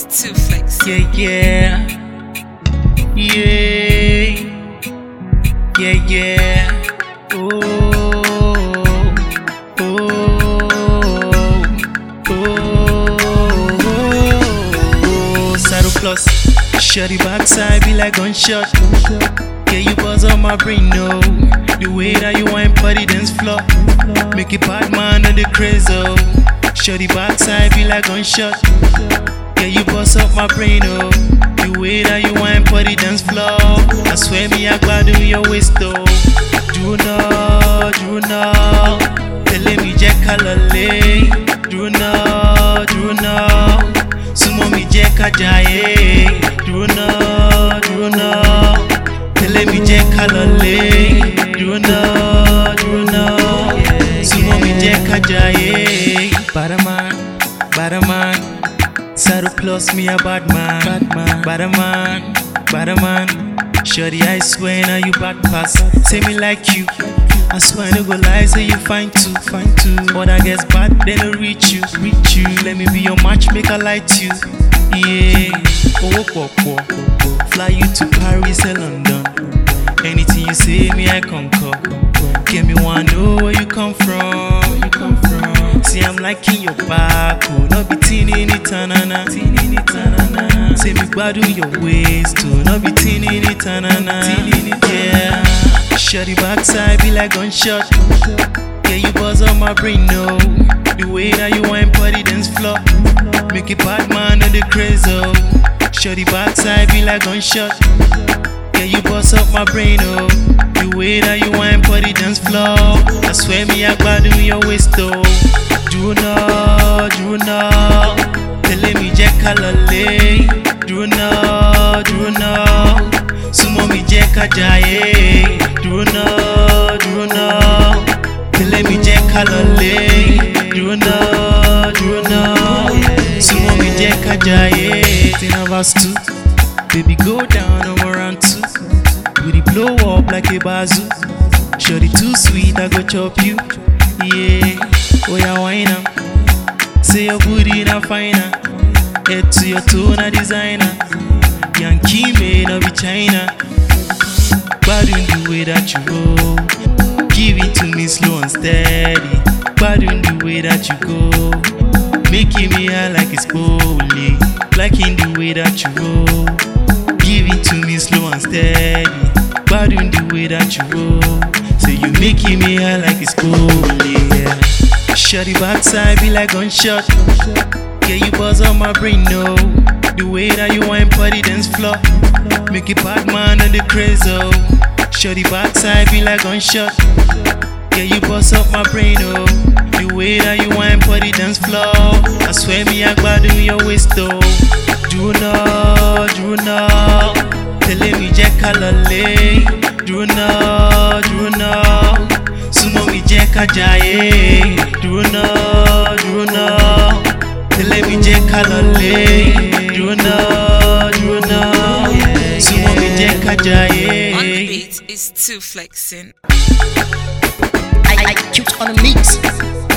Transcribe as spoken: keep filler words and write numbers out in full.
is too flexy. Yeah, yeah, yeah, yeah, yeah. Oh, oh, oh, oh. Saddle plus, shorty backside be like gunshot. Yeah, you buzz on my brain, no. The way that you wine party dance floor, make it bad man on the craze, oh. Shorty backside be like gunshot. Yeah, you bust up my brain, oh. The way that you wine party dance floor, I swear me I glad do your waist, oh. Do not, do not, tell me Jack Kalale. Do not, do not, sumo mi Jack Ajaye. Do not, do not, tell me Jack Kalale. Do not, do not, sumo mi Jack Ajaye. Badaman, badaman, saddle plus me a bad man. Badaman, badaman. Shorty, I swear now you bad pass. Say me like you, I swear no go lie, say you fine too, fine too. But I guess bad, they no reach you, reach you. Let me be your match, make a light you. Yeah, oh, oh, oh, oh. Fly you to Paris and London. Anything you say, me I concur. Get me one know where you come from, where you come from. See I'm liking your back, oh, not be teeny ni tanana, teeny ni tanana. Say me gbadu your waist, too, not be teeny ni tanana, teeny ni yeah. Shorty backside be like gunshot. Yeah, you buzz on my brain, no. The way that you wine party dance floor, make it bad man on the craze, oh. Shorty backside be like gunshot. Yeah, you bust up my brain, oh. The way that you wine party dance floor, I swear me I glad do your waist, oh. Do not, do not, tell me Jack Kalale. Do not, do not, sumo mi Jack Ajaye. Do not, do not, tell me Jack Kalale. Do not, do not, sumo mi Jack Ajaye. Ten of us two, baby go down on round two. Would it blow up like a bazoo? Shorty too sweet, I go chop you. Yeah, oh yeah, wine up. Say your booty na finer. Head to your toe na designer. Yankee made of China. Bad in the way that you go. Give it to me slow and steady. Bad in the way that you go. Making me high like it's holy. Liking the way that you roll. Give it to me slow and steady. Bad in the way that you roll. Say you making me high like it's holy, yeah. Shorty backside be like gunshot. Yeah, you buzz on my brain, no. The way that you wine party dance floor, make it bad man on the craze, oh. Shorty backside be like gunshot. Yeah, you buzz up my brain, oh. The way that you wine party dance floor, I swear me I glad do your waist, oh. Do not, do not, tell me Jack Kalale. Do not, do not, sumo mi Jack Ajaye. Do not, do not, tell me Jack Kalale. Do not, do not, sumo mi Jack Ajaye. On the beat is too flexing. I, I cute on the mix.